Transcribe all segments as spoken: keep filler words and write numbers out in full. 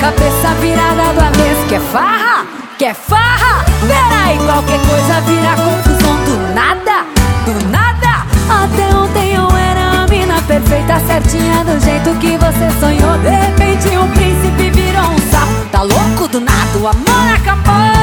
cabeça virada do avesso. Quer farra? Quer farra? Peraí, qualquer coisa vira confusão do nada, do nada. Até ontem eu era a mina perfeita, certinha do jeito que você sonhou. De repente um príncipe virou um sapo. Tá louco do nada, o amor acabou.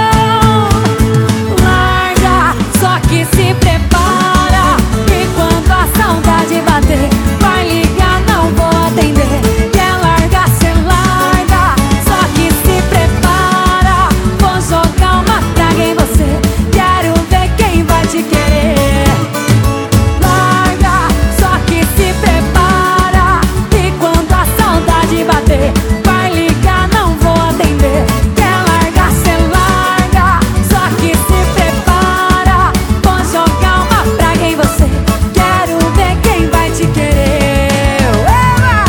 Larga, só que se prepara, e quando a saudade bater, vai ligar, não vou atender. Quer largar, cê larga, só que se prepara. Vou jogar uma praga em você, quero ver quem vai te querer. Larga, só que se prepara, e quando a saudade bater, vai ligar, não vou atender. Quer largar, cê larga, só que se prepara. Vou jogar uma praga em você, quero ver quem vai te querer. Eba!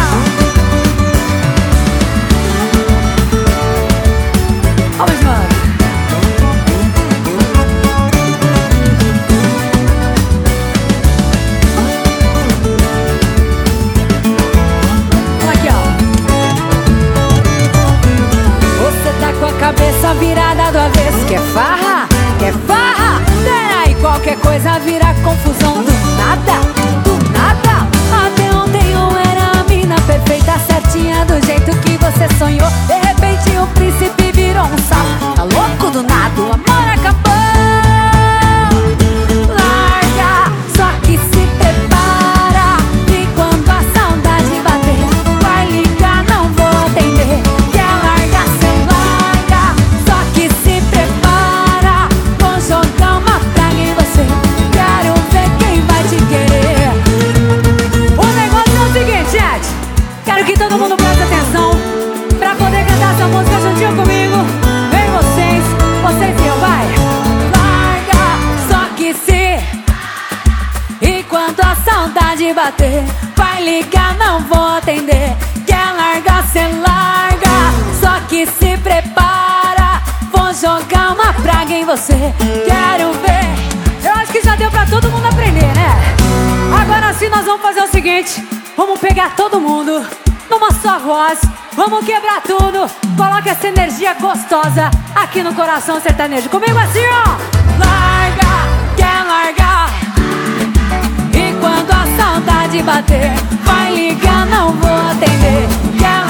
Vamos, mano. Olha aqui, ó. Você tá com a cabeça virada do avesso. Quer farra? Quer farra? Peraí, qualquer coisa vira confusão do nada, do nada. Até ontem eu era a mina perfeita, certinha do jeito que você sonhou. De repente o príncipe virou um sapo. Tá louco do nada, o amor acabou. Larga, só que se prepara, e quando a saudade bater, vai ligar, não vou atender. Quer largar, cê larga, só que se prepara. Vou jogar uma praga em você, quero ver quem vai te querer. O negócio é o seguinte, gente, quero que todo mundo preste atenção pra poder cantar essa música juntinho comigo. Vem vocês, vocês e eu, vai. Larga, só que se, e quando a saudade bater, vai ligar, não vou atender. Quer largar, cê larga, só que se prepara. Vou jogar uma praga em você, quero ver. Eu acho que já deu pra todo mundo aprender, né? Agora sim nós vamos fazer o seguinte: vamos pegar todo mundo numa só voz, vamos quebrar tudo. Coloca essa energia gostosa aqui no coração sertanejo. Comigo assim, ó. Larga, quer largar, e quando a saudade bater, vai ligar, não vou atender. Quer